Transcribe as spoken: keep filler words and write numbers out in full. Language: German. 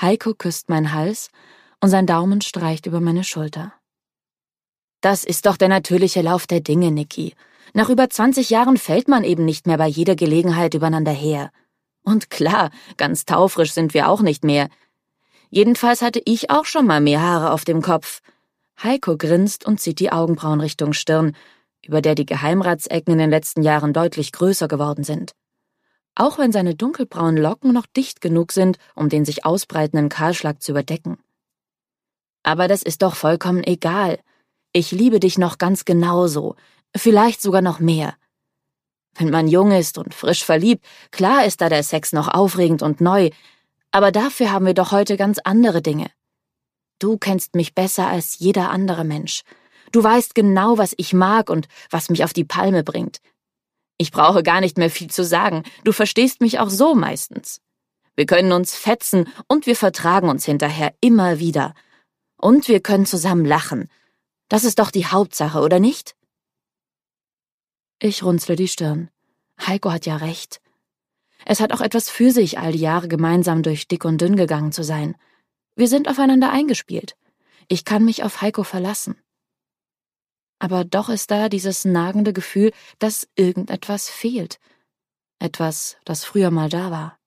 Heiko küsst meinen Hals und sein Daumen streicht über meine Schulter. Das ist doch der natürliche Lauf der Dinge, Niki. Nach über zwanzig Jahren fällt man eben nicht mehr bei jeder Gelegenheit übereinander her. Und klar, ganz taufrisch sind wir auch nicht mehr. Jedenfalls hatte ich auch schon mal mehr Haare auf dem Kopf. Heiko grinst und zieht die Augenbrauen Richtung Stirn, über der die Geheimratsecken in den letzten Jahren deutlich größer geworden sind. Auch wenn seine dunkelbraunen Locken noch dicht genug sind, um den sich ausbreitenden Kahlschlag zu überdecken. Aber das ist doch vollkommen egal. Ich liebe dich noch ganz genauso, vielleicht sogar noch mehr. Wenn man jung ist und frisch verliebt, klar ist da der Sex noch aufregend und neu, aber dafür haben wir doch heute ganz andere Dinge. Du kennst mich besser als jeder andere Mensch. Du weißt genau, was ich mag und was mich auf die Palme bringt. Ich brauche gar nicht mehr viel zu sagen, du verstehst mich auch so meistens. Wir können uns fetzen und wir vertragen uns hinterher immer wieder. Und wir können zusammen lachen. Das ist doch die Hauptsache, oder nicht? Ich runzle die Stirn. Heiko hat ja recht. Es hat auch etwas für sich, all die Jahre gemeinsam durch dick und dünn gegangen zu sein. Wir sind aufeinander eingespielt. Ich kann mich auf Heiko verlassen. Aber doch ist da dieses nagende Gefühl, dass irgendetwas fehlt. Etwas, das früher mal da war.